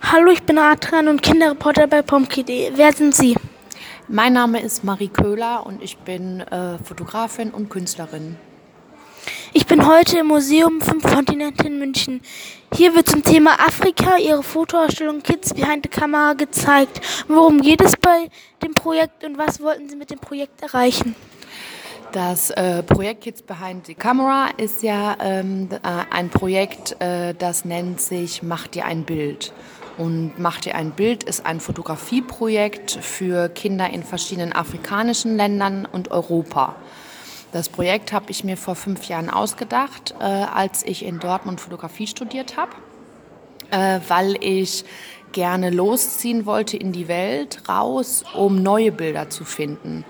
Hallo, ich bin Adrian und Kinderreporter bei POMKID. Wer sind Sie? Mein Name ist Marie Köhler und ich bin Fotografin und Künstlerin. Ich bin heute im Museum 5 Kontinente in München. Hier wird zum Thema Afrika Ihre Fotoausstellung Kids Behind the Camera gezeigt. Worum geht es bei dem Projekt und was wollten Sie mit dem Projekt erreichen? Das Projekt Kids Behind the Camera ist ja ein Projekt, das nennt sich Mach dir ein Bild. Und Mach dir ein Bild ist ein Fotografieprojekt für Kinder in verschiedenen afrikanischen Ländern und Europa. Das Projekt habe ich mir vor 5 Jahren ausgedacht, als ich in Dortmund Fotografie studiert habe, weil ich gerne losziehen wollte in die Welt, raus, um neue Bilder zu finden.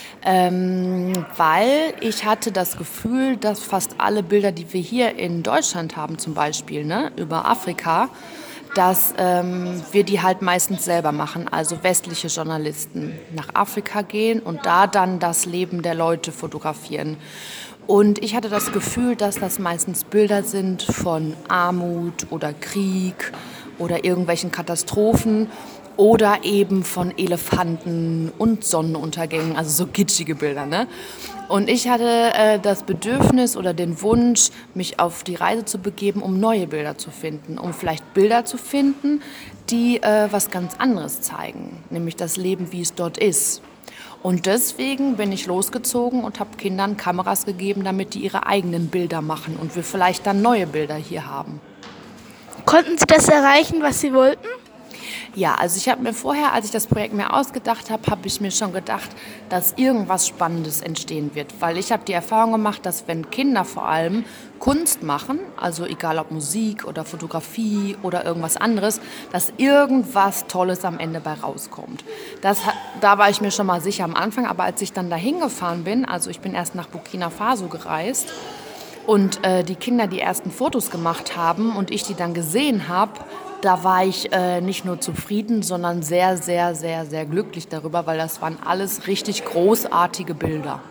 Weil ich hatte das Gefühl, dass fast alle Bilder, die wir hier in Deutschland haben zum Beispiel, ne, über Afrika, dass wir die halt meistens selber machen, also westliche Journalisten nach Afrika gehen und da dann das Leben der Leute fotografieren. Und ich hatte das Gefühl, dass das meistens Bilder sind von Armut oder Krieg oder irgendwelchen Katastrophen oder eben von Elefanten und Sonnenuntergängen, also so kitschige Bilder, ne? Und ich hatte das Bedürfnis oder den Wunsch, mich auf die Reise zu begeben, um neue Bilder zu finden, um vielleicht Bilder zu finden, die was ganz anderes zeigen, nämlich das Leben, wie es dort ist. Und deswegen bin ich losgezogen und habe Kindern Kameras gegeben, damit die ihre eigenen Bilder machen und wir vielleicht dann neue Bilder hier haben. Konnten Sie das erreichen, was Sie wollten? Ja, also ich habe mir vorher, als ich das Projekt mir ausgedacht habe, habe ich mir schon gedacht, dass irgendwas Spannendes entstehen wird. Weil ich habe die Erfahrung gemacht, dass wenn Kinder vor allem Kunst machen, also egal ob Musik oder Fotografie oder irgendwas anderes, dass irgendwas Tolles am Ende bei rauskommt. Da war ich mir schon mal sicher am Anfang, aber als ich dann dahin gefahren bin, also ich bin erst nach Burkina Faso gereist, und die Kinder die ersten Fotos gemacht haben und ich die dann gesehen habe, da war ich nicht nur zufrieden, sondern sehr, sehr, sehr, sehr glücklich darüber, weil das waren alles richtig großartige Bilder.